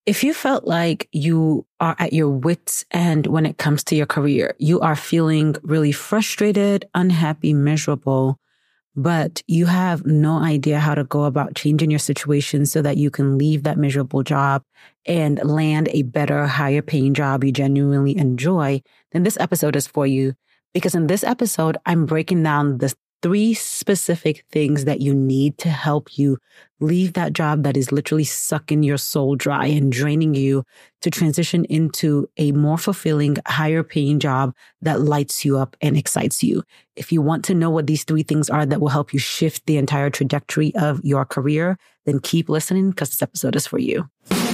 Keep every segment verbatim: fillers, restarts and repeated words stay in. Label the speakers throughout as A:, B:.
A: If you felt like you are at your wits' end when it comes to your career, you are feeling really frustrated, unhappy, miserable, but you have no idea how to go about changing your situation so that you can leave that miserable job and land a better, higher paying job you genuinely enjoy, then this episode is for you. Because in this episode, I'm breaking down the three specific things that you need to help you leave that job that is literally sucking your soul dry and draining you to transition into a more fulfilling, higher paying job that lights you up and excites you. If you want to know what these three things are that will help you shift the entire trajectory of your career, then keep listening because this episode is for you.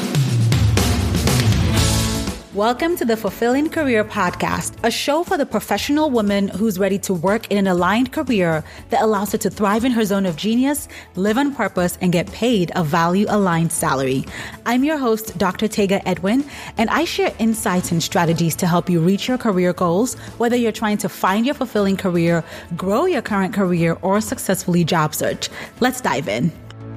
B: Welcome to the Fulfilling Career Podcast, a show for the professional woman who's ready to work in an aligned career that allows her to thrive in her zone of genius, live on purpose, and get paid a value-aligned salary. I'm your host, Doctor Tega Edwin, and I share insights and strategies to help you reach your career goals, whether you're trying to find your fulfilling career, grow your current career, or successfully job search. Let's dive in.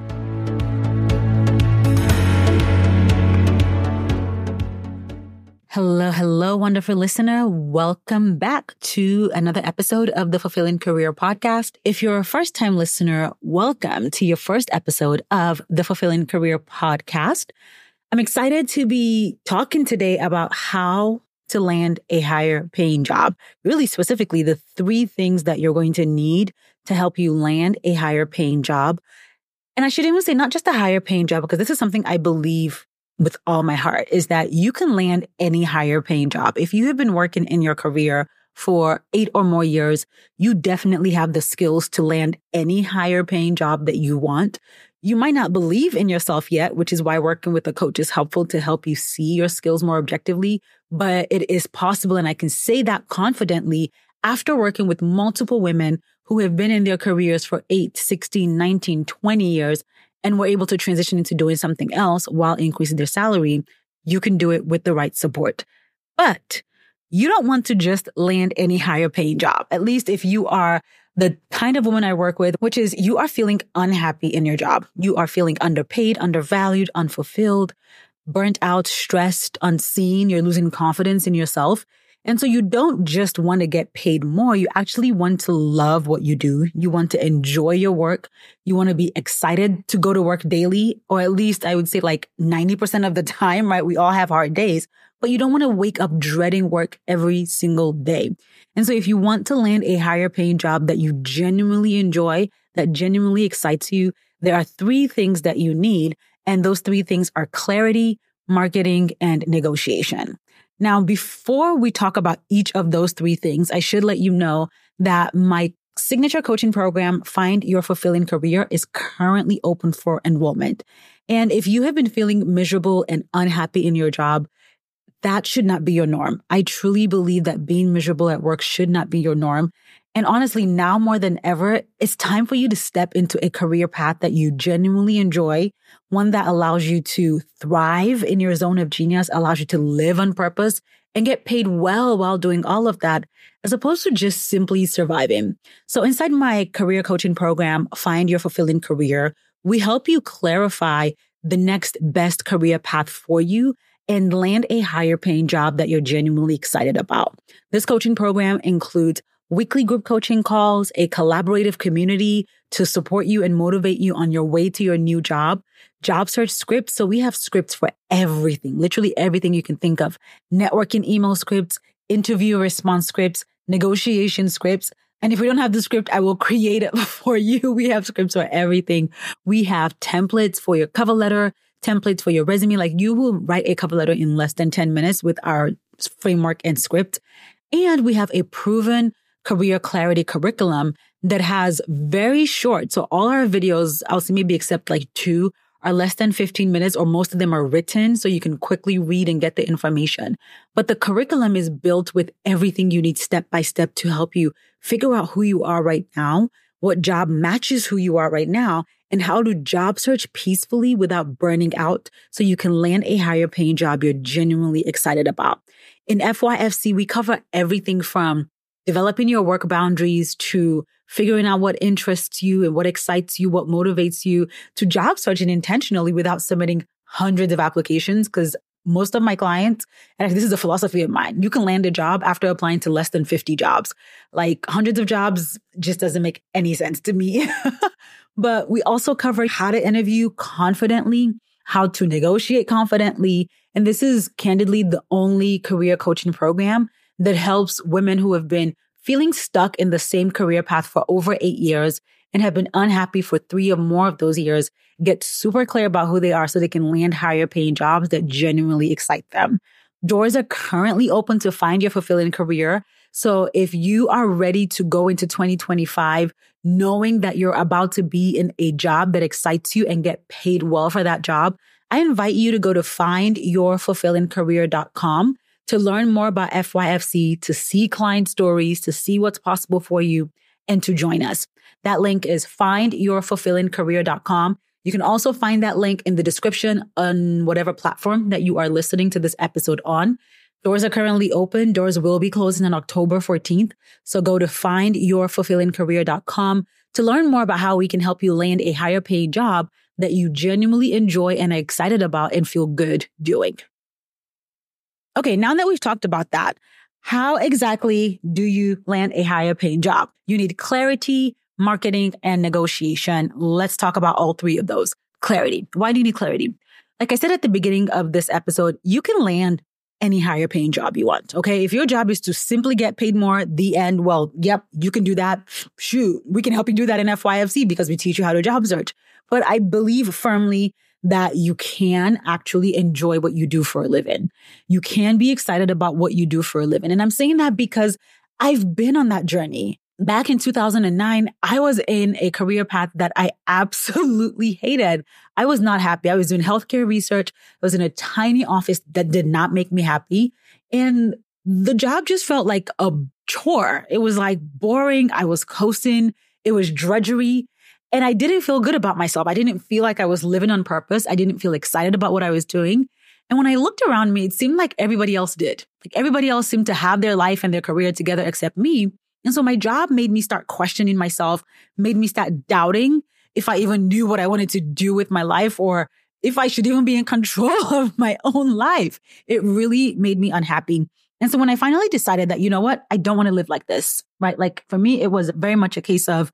A: Hello, hello, wonderful listener. Welcome back to another episode of the Fulfilling Career Podcast. If you're a first-time listener, welcome to your first episode of the Fulfilling Career Podcast. I'm excited to be talking today about how to land a higher paying job. Really specifically, the three things that you're going to need to help you land a higher paying job. And I should even say not just a higher paying job, because this is something I believe with all my heart, is that you can land any higher paying job. If you have been working in your career for eight or more years, you definitely have the skills to land any higher paying job that you want. You might not believe in yourself yet, which is why working with a coach is helpful to help you see your skills more objectively, but it is possible. And I can say that confidently after working with multiple women who have been in their careers for eight, sixteen, nineteen, twenty years, and were able to transition into doing something else while increasing their salary. You can do it with the right support. But you don't want to just land any higher paying job, at least if you are the kind of woman I work with, which is you are feeling unhappy in your job. You are feeling underpaid, undervalued, unfulfilled, burnt out, stressed, unseen. You're losing confidence in yourself. And so you don't just want to get paid more. You actually want to love what you do. You want to enjoy your work. You want to be excited to go to work daily, or at least I would say like ninety percent of the time, right? We all have hard days, but you don't want to wake up dreading work every single day. And so if you want to land a higher paying job that you genuinely enjoy, that genuinely excites you, there are three things that you need. And those three things are clarity, marketing, and negotiation. Now, before we talk about each of those three things, I should let you know that my signature coaching program, Find Your Fulfilling Career, is currently open for enrollment. And if you have been feeling miserable and unhappy in your job, that should not be your norm. I truly believe that being miserable at work should not be your norm. And honestly, now more than ever, it's time for you to step into a career path that you genuinely enjoy, one that allows you to thrive in your zone of genius, allows you to live on purpose and get paid well while doing all of that, as opposed to just simply surviving. So inside my career coaching program, Find Your Fulfilling Career, we help you clarify the next best career path for you and land a higher paying job that you're genuinely excited about. This coaching program includes weekly group coaching calls, a collaborative community to support you and motivate you on your way to your new job, job search scripts. So we have scripts for everything, literally everything you can think of. Networking email scripts, interview response scripts, negotiation scripts. And if we don't have the script, I will create it for you. We have scripts for everything. We have templates for your cover letter, templates for your resume. Like you will write a cover letter in less than ten minutes with our framework and script. And we have a proven career clarity curriculum that has very short. So all our videos, I'll say maybe except like two, are less than fifteen minutes, or most of them are written so you can quickly read and get the information. But the curriculum is built with everything you need step by step to help you figure out who you are right now, what job matches who you are right now, and how to job search peacefully without burning out so you can land a higher paying job you're genuinely excited about. In F Y F C, we cover everything from developing your work boundaries to figuring out what interests you and what excites you, what motivates you, to job searching intentionally without submitting hundreds of applications because most of my clients, and this is a philosophy of mine, you can land a job after applying to less than fifty jobs. Like hundreds of jobs just doesn't make any sense to me. But we also cover how to interview confidently, how to negotiate confidently. And this is candidly the only career coaching program that helps women who have been feeling stuck in the same career path for over eight years and have been unhappy for three or more of those years get super clear about who they are so they can land higher paying jobs that genuinely excite them. Doors are currently open to find your fulfilling career. So if you are ready to go into twenty twenty-five, knowing that you're about to be in a job that excites you and get paid well for that job, I invite you to go to find your fulfilling career dot com to learn more about F Y F C, to see client stories, to see what's possible for you, and to join us. That link is find your fulfilling career dot com. You can also find that link in the description on whatever platform that you are listening to this episode on. Doors are currently open. Doors will be closing on October fourteenth. So go to find your fulfilling career dot com to learn more about how we can help you land a higher paid job that you genuinely enjoy and are excited about and feel good doing. Okay, now that we've talked about that, how exactly do you land a higher paying job? You need clarity, marketing, and negotiation. Let's talk about all three of those. Clarity. Why do you need clarity? Like I said at the beginning of this episode, you can land any higher paying job you want. Okay. If your job is to simply get paid more, the end, well, yep, you can do that. Shoot, we can help you do that in F Y F C because we teach you how to job search. But I believe firmly that you can actually enjoy what you do for a living. You can be excited about what you do for a living. And I'm saying that because I've been on that journey. Back in two thousand nine, I was in a career path that I absolutely hated. I was not happy. I was doing healthcare research. I was in a tiny office that did not make me happy. And the job just felt like a chore. It was like boring. I was coasting. It was drudgery. And I didn't feel good about myself. I didn't feel like I was living on purpose. I didn't feel excited about what I was doing. And when I looked around me, it seemed like everybody else did. Like everybody else seemed to have their life and their career together except me. And so my job made me start questioning myself, made me start doubting if I even knew what I wanted to do with my life or if I should even be in control of my own life. It really made me unhappy. And so when I finally decided that, you know what, I don't want to live like this, right? Like for me, it was very much a case of,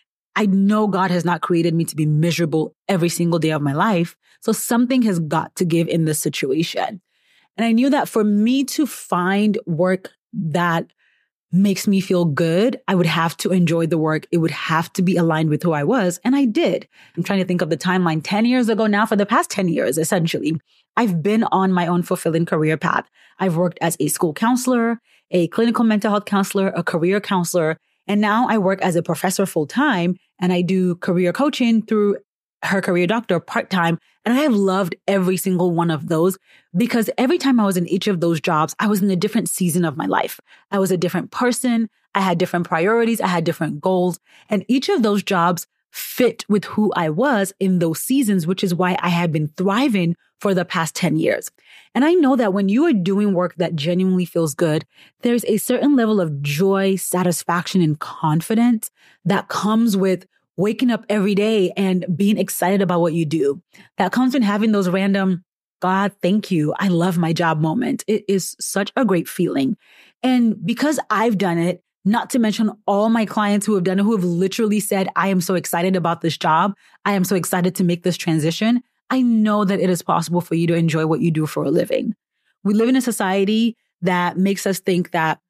A: I know God has not created me to be miserable every single day of my life. So something has got to give in this situation. And I knew that for me to find work that makes me feel good, I would have to enjoy the work. It would have to be aligned with who I was. And I did. I'm trying to think of the timeline ten years ago now. For the past ten years, essentially, I've been on my own fulfilling career path. I've worked as a school counselor, a clinical mental health counselor, a career counselor, and now I work as a professor full time and I do career coaching through Her Career Doctor part-time. And I have loved every single one of those because every time I was in each of those jobs, I was in a different season of my life. I was a different person. I had different priorities. I had different goals. And each of those jobs fit with who I was in those seasons, which is why I had been thriving for the past ten years. And I know that when you are doing work that genuinely feels good, there's a certain level of joy, satisfaction, and confidence that comes with waking up every day and being excited about what you do. That comes from having those random, God, thank you, I love my job moment. It is such a great feeling. And because I've done it, not to mention all my clients who have done it, who have literally said, I am so excited about this job. I am so excited to make this transition. I know that it is possible for you to enjoy what you do for a living. We live in a society that makes us think that,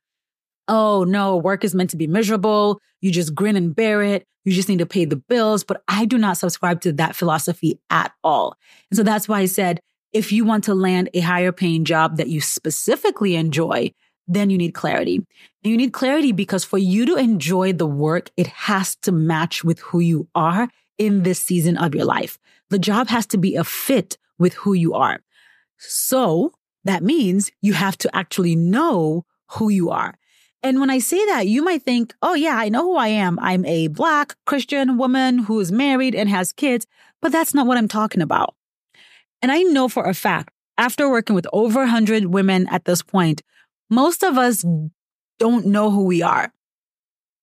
A: oh no, work is meant to be miserable. You just grin and bear it. You just need to pay the bills. But I do not subscribe to that philosophy at all. And so that's why I said, if you want to land a higher paying job that you specifically enjoy, then you need clarity. And you need clarity because for you to enjoy the work, it has to match with who you are in this season of your life. The job has to be a fit with who you are. So that means you have to actually know who you are. And when I say that, you might think, oh yeah, I know who I am. I'm a Black Christian woman who is married and has kids, but that's not what I'm talking about. And I know for a fact, after working with over one hundred women at this point, most of us don't know who we are.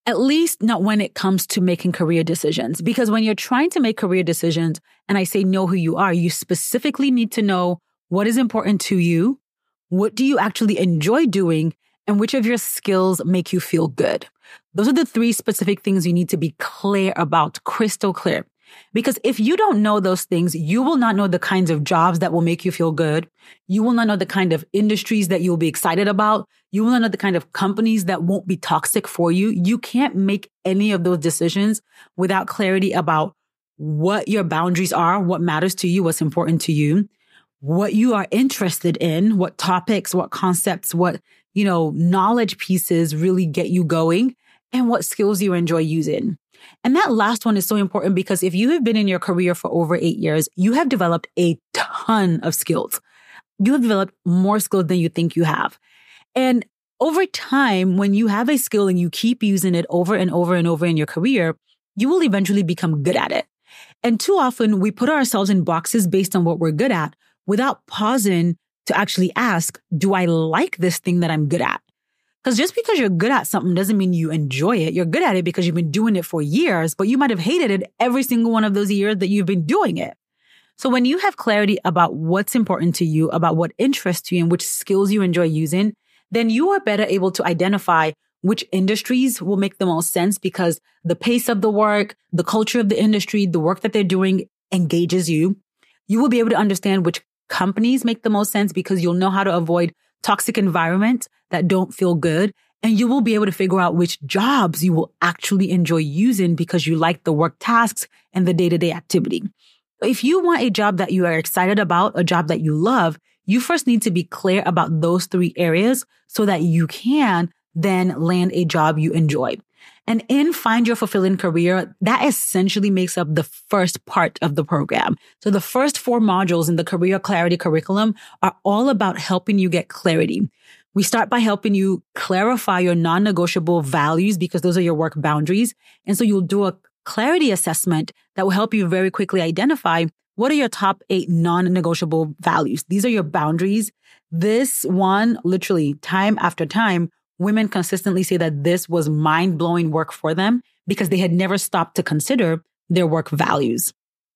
A: At least not when it comes to making career decisions. Because when you're trying to make career decisions, and I say know who you are, you specifically need to know what is important to you, what do you actually enjoy doing, and which of your skills make you feel good. Those are the three specific things you need to be clear about, crystal clear. Because if you don't know those things, you will not know the kinds of jobs that will make you feel good. You will not know the kind of industries that you'll be excited about. You will not know the kind of companies that won't be toxic for you. You can't make any of those decisions without clarity about what your boundaries are, what matters to you, what's important to you, what you are interested in, what topics, what concepts, what, you know, knowledge pieces really get you going, and what skills you enjoy using. And that last one is so important because if you have been in your career for over eight years, you have developed a ton of skills. You have developed more skills than you think you have. And over time, when you have a skill and you keep using it over and over and over in your career, you will eventually become good at it. And too often we put ourselves in boxes based on what we're good at without pausing to actually ask, do I like this thing that I'm good at? Because just because you're good at something doesn't mean you enjoy it. You're good at it because you've been doing it for years, but you might have hated it every single one of those years that you've been doing it. So when you have clarity about what's important to you, about what interests you and which skills you enjoy using, then you are better able to identify which industries will make the most sense because the pace of the work, the culture of the industry, the work that they're doing engages you. You will be able to understand which companies make the most sense because you'll know how to avoid toxic environments that don't feel good. And you will be able to figure out which jobs you will actually enjoy using because you like the work tasks and the day-to-day activity. If you want a job that you are excited about, a job that you love, you first need to be clear about those three areas so that you can then land a job you enjoy. And in Find Your Fulfilling Career, that essentially makes up the first part of the program. So the first four modules in the Career Clarity curriculum are all about helping you get clarity. We start by helping you clarify your non-negotiable values because those are your work boundaries. And so you'll do a clarity assessment that will help you very quickly identify what are your top eight non-negotiable values. These are your boundaries. This one, literally time after time, women consistently say that this was mind-blowing work for them because they had never stopped to consider their work values.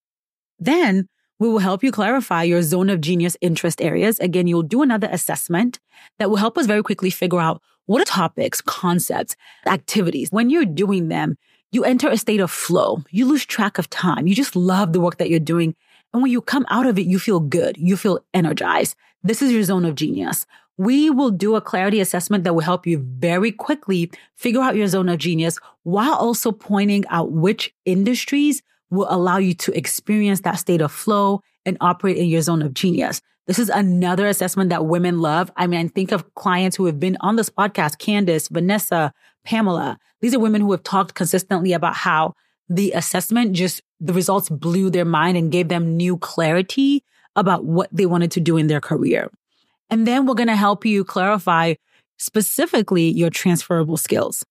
A: Then we will help you clarify your zone of genius interest areas. Again, you'll do another assessment that will help us very quickly figure out what are topics, concepts, activities. When you're doing them, you enter a state of flow. You lose track of time. You just love the work that you're doing. And when you come out of it, you feel good. You feel energized. This is your zone of genius. We will do a clarity assessment that will help you very quickly figure out your zone of genius while also pointing out which industries will allow you to experience that state of flow and operate in your zone of genius. This is another assessment that women love. I mean, think of clients who have been on this podcast, Candace, Vanessa, Pamela. These are women who have talked consistently about how the assessment just, the results blew their mind and gave them new clarity about what they wanted to do in their career. And then we're going to help you clarify specifically your transferable skills.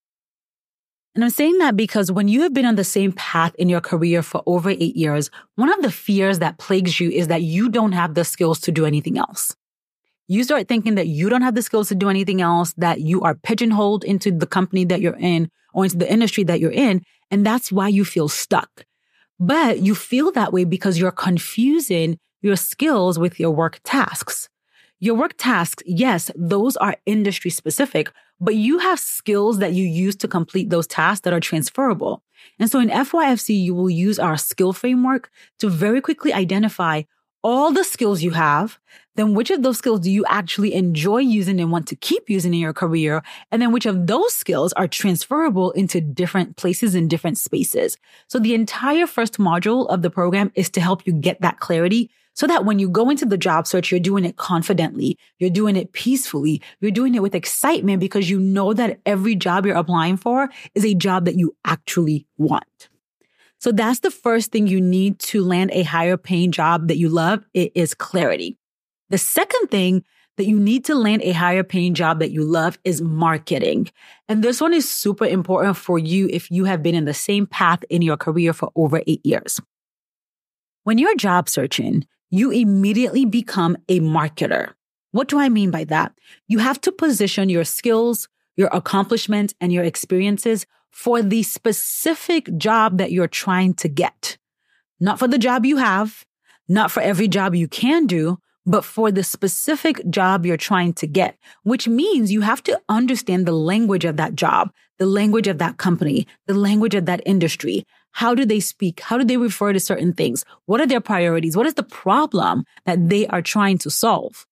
A: And I'm saying that because when you have been on the same path in your career for over eight years, one of the fears that plagues you is that you don't have the skills to do anything else. You start thinking that you don't have the skills to do anything else, that you are pigeonholed into the company that you're in or into the industry that you're in. And that's why you feel stuck. But you feel that way because you're confusing your skills with your work tasks. Your work tasks, yes, those are industry specific, but you have skills that you use to complete those tasks that are transferable. And so in F Y F C, you will use our skill framework to very quickly identify all the skills you have, then which of those skills do you actually enjoy using and want to keep using in your career, and then which of those skills are transferable into different places and different spaces. So the entire first module of the program is to help you get that clarity so that when you go into the job search, you're doing it confidently, you're doing it peacefully, you're doing it with excitement because you know that every job you're applying for is a job that you actually want. So that's the first thing you need to land a higher paying job that you love. It is clarity. The second thing that you need to land a higher paying job that you love is marketing. And this one is super important for you if you have been in the same path in your career for over eight years. When you're job searching, you immediately become a marketer. What do I mean by that? You have to position your skills, your accomplishments, and your experiences for the specific job that you're trying to get. Not for the job you have, not for every job you can do, but for the specific job you're trying to get, which means you have to understand the language of that job, the language of that company, the language of that industry. How do they speak? How do they refer to certain things? What are their priorities? What is the problem that they are trying to solve?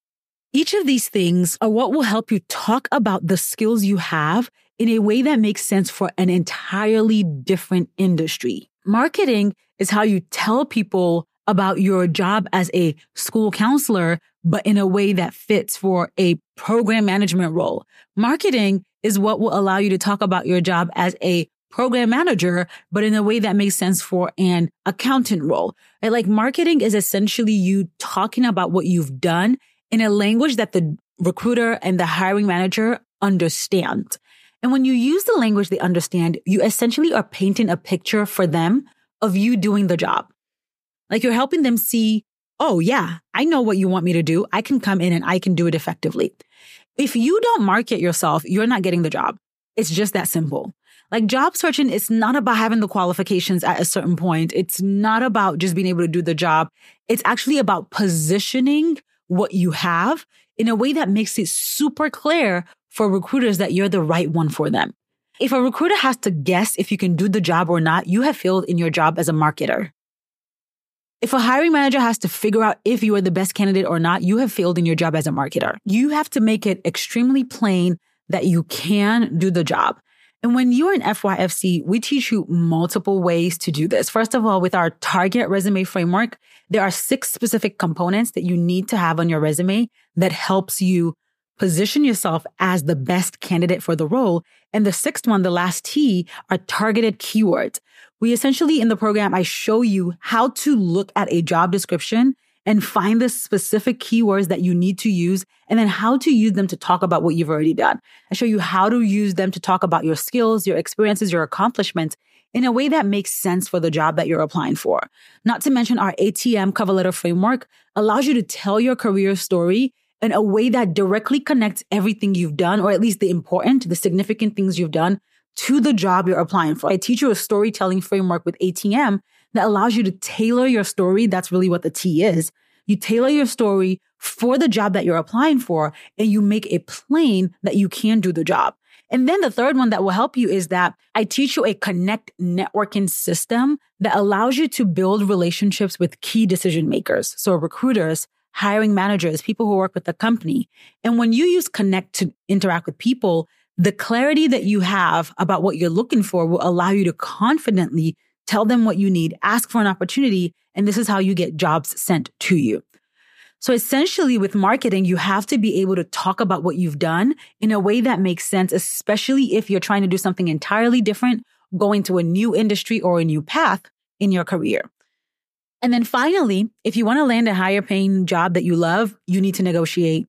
A: Each of these things are what will help you talk about the skills you have in a way that makes sense for an entirely different industry. Marketing is how you tell people about your job as a school counselor, but in a way that fits for a program management role. Marketing is what will allow you to talk about your job as a program manager, but in a way that makes sense for an accountant role. Right? Like marketing is essentially you talking about what you've done in a language that the recruiter and the hiring manager understand. And when you use the language they understand, you essentially are painting a picture for them of you doing the job. Like you're helping them see, oh yeah, I know what you want me to do. I can come in and I can do it effectively. If you don't market yourself, you're not getting the job. It's just that simple. Like job searching, it's not about having the qualifications at a certain point. It's not about just being able to do the job. It's actually about positioning what you have in a way that makes it super clear for recruiters that you're the right one for them. If a recruiter has to guess if you can do the job or not, you have failed in your job as a marketer. If a hiring manager has to figure out if you are the best candidate or not, you have failed in your job as a marketer. You have to make it extremely plain that you can do the job. And when you're in F Y F C, we teach you multiple ways to do this. First of all, with our target resume framework, there are six specific components that you need to have on your resume that helps you position yourself as the best candidate for the role. And the sixth one, the last T, are targeted keywords. We essentially, in the program, I show you how to look at a job description and find the specific keywords that you need to use, and then how to use them to talk about what you've already done. I show you how to use them to talk about your skills, your experiences, your accomplishments in a way that makes sense for the job that you're applying for. Not to mention our A T M cover letter framework allows you to tell your career story in a way that directly connects everything you've done, or at least the important, the significant things you've done, to the job you're applying for. I teach you a storytelling framework with A T M that allows you to tailor your story. That's really what the T is. You tailor your story for the job that you're applying for, and you make it plain that you can do the job. And then the third one that will help you is that I teach you a connect networking system that allows you to build relationships with key decision makers. So recruiters, hiring managers, people who work with the company. And when you use Connect to interact with people, the clarity that you have about what you're looking for will allow you to confidently tell them what you need, ask for an opportunity, and this is how you get jobs sent to you. So essentially with marketing, you have to be able to talk about what you've done in a way that makes sense, especially if you're trying to do something entirely different, going to a new industry or a new path in your career. And then finally, if you want to land a higher paying job that you love, you need to negotiate.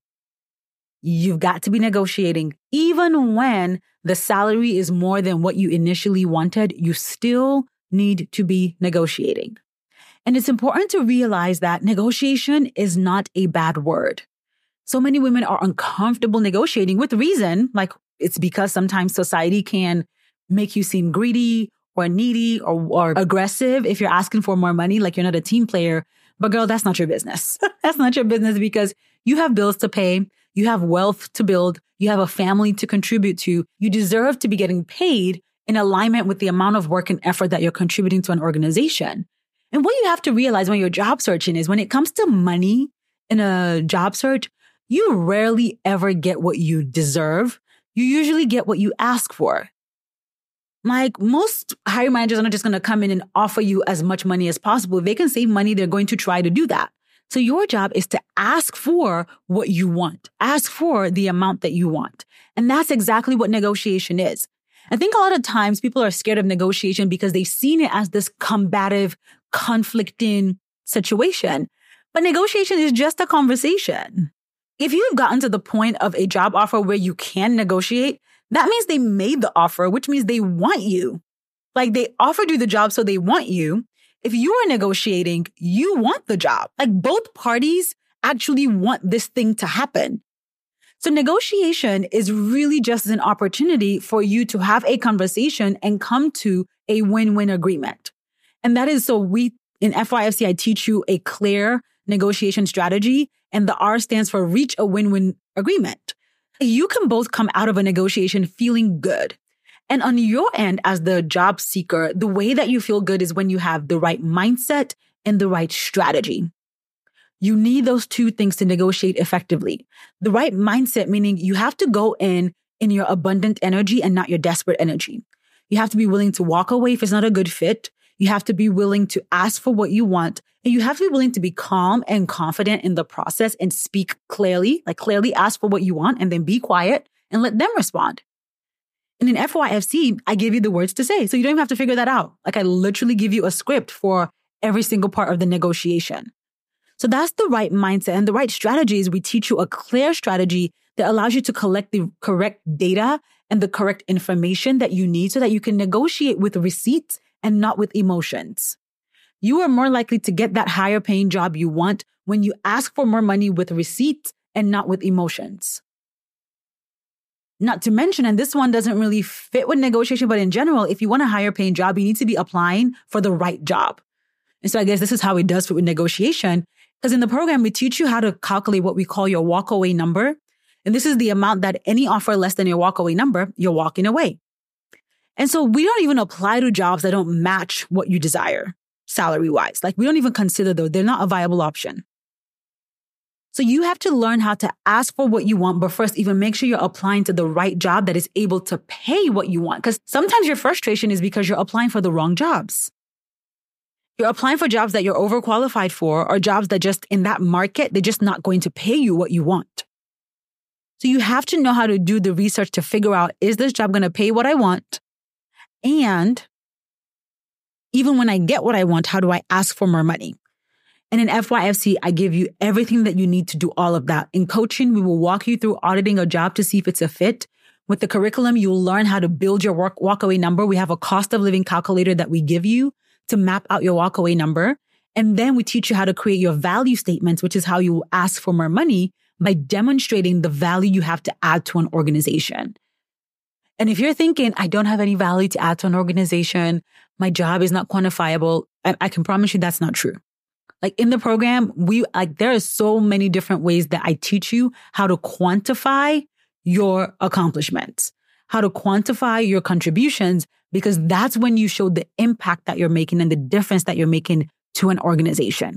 A: You've got to be negotiating. Even when the salary is more than what you initially wanted, you still need to be negotiating. And it's important to realize that negotiation is not a bad word. So many women are uncomfortable negotiating with reason, like it's because sometimes society can make you seem greedy or needy or, or aggressive if you're asking for more money, like you're not a team player. But girl, that's not your business. That's not your business because you have bills to pay. You have wealth to build. You have a family to contribute to. You deserve to be getting paid in alignment with the amount of work and effort that you're contributing to an organization. And what you have to realize when you're job searching is when it comes to money in a job search, you rarely ever get what you deserve. You usually get what you ask for. Like most hiring managers are not just going to come in and offer you as much money as possible. If they can save money, they're going to try to do that. So your job is to ask for what you want. Ask for the amount that you want. And that's exactly what negotiation is. I think a lot of times people are scared of negotiation because they've seen it as this combative, conflicting situation. But negotiation is just a conversation. If you've gotten to the point of a job offer where you can negotiate, that means they made the offer, which means they want you. Like they offered you the job, so they want you. If you are negotiating, you want the job. Like both parties actually want this thing to happen. So negotiation is really just an opportunity for you to have a conversation and come to a win-win agreement. And that is so we, in F Y F C, I teach you a clear negotiation strategy, and the R stands for reach a win-win agreement. You can both come out of a negotiation feeling good. And on your end, as the job seeker, the way that you feel good is when you have the right mindset and the right strategy. You need those two things to negotiate effectively. The right mindset, meaning you have to go in in your abundant energy and not your desperate energy. You have to be willing to walk away if it's not a good fit. You have to be willing to ask for what you want. And you have to be willing to be calm and confident in the process and speak clearly, like clearly ask for what you want and then be quiet and let them respond. And in F Y F C, I give you the words to say. So you don't even have to figure that out. Like I literally give you a script for every single part of the negotiation. So that's the right mindset. And the right strategy is we teach you a clear strategy that allows you to collect the correct data and the correct information that you need so that you can negotiate with receipts and not with emotions. You are more likely to get that higher paying job you want when you ask for more money with receipts and not with emotions. Not to mention, and this one doesn't really fit with negotiation, but in general, if you want a higher paying job, you need to be applying for the right job. And so I guess this is how it does fit with negotiation. Because in the program, we teach you how to calculate what we call your walkaway number. And this is the amount that any offer less than your walkaway number, you're walking away. And so we don't even apply to jobs that don't match what you desire salary-wise. Like we don't even consider those. They're not a viable option. So you have to learn how to ask for what you want, but first even make sure you're applying to the right job that is able to pay what you want. Because sometimes your frustration is because you're applying for the wrong jobs. You're applying for jobs that you're overqualified for or jobs that just in that market, they're just not going to pay you what you want. So you have to know how to do the research to figure out, is this job going to pay what I want? And even when I get what I want, how do I ask for more money? And in F Y F C, I give you everything that you need to do all of that. In coaching, we will walk you through auditing a job to see if it's a fit. With the curriculum, you'll learn how to build your work walkaway number. We have a cost of living calculator that we give you to map out your walkaway number. And then we teach you how to create your value statements, which is how you will ask for more money by demonstrating the value you have to add to an organization. And if you're thinking, I don't have any value to add to an organization, my job is not quantifiable, I, I can promise you that's not true. Like in the program, we like there are so many different ways that I teach you how to quantify your accomplishments, how to quantify your contributions, because that's when you show the impact that you're making and the difference that you're making to an organization.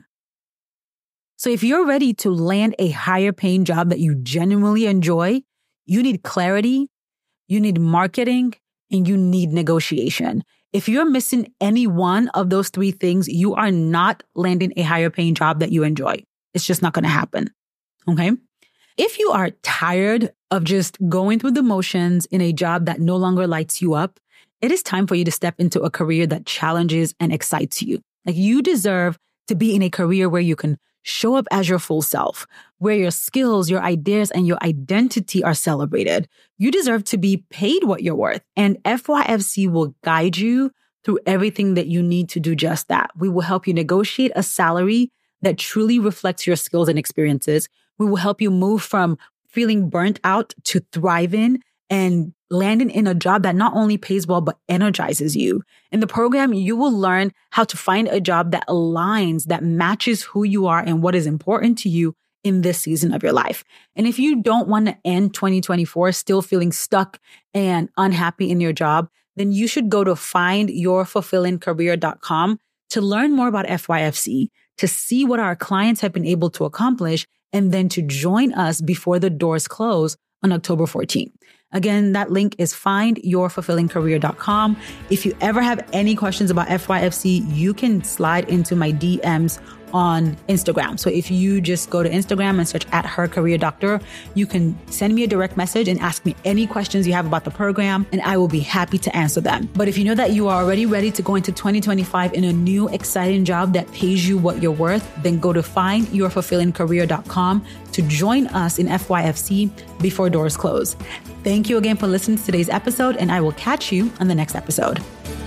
A: So if you're ready to land a higher paying job that you genuinely enjoy, you need clarity, you need marketing, and you need negotiation. If you're missing any one of those three things, you are not landing a higher paying job that you enjoy. It's just not going to happen. Okay? If you are tired of just going through the motions in a job that no longer lights you up, it is time for you to step into a career that challenges and excites you. Like you deserve to be in a career where you can show up as your full self, where your skills, your ideas, and your identity are celebrated. You deserve to be paid what you're worth. And F Y F C will guide you through everything that you need to do just that. We will help you negotiate a salary that truly reflects your skills and experiences. We will help you move from feeling burnt out to thriving and landing in a job that not only pays well, but energizes you. In the program, you will learn how to find a job that aligns, that matches who you are and what is important to you in this season of your life. And if you don't want to end twenty twenty-four still feeling stuck and unhappy in your job, then you should go to find your fulfilling career dot com to learn more about F Y F C, to see what our clients have been able to accomplish, and then to join us before the doors close on October fourteenth. Again, that link is find your fulfilling career dot com. If you ever have any questions about F Y F C, you can slide into my D Ms on Instagram. So if you just go to Instagram and search at Her Career Doctor, you can send me a direct message and ask me any questions you have about the program, and I will be happy to answer them. But if you know that you are already ready to go into twenty twenty-five in a new, exciting job that pays you what you're worth, then go to find your fulfilling career dot com to join us in F Y F C before doors close. Thank you again for listening to today's episode, and I will catch you on the next episode.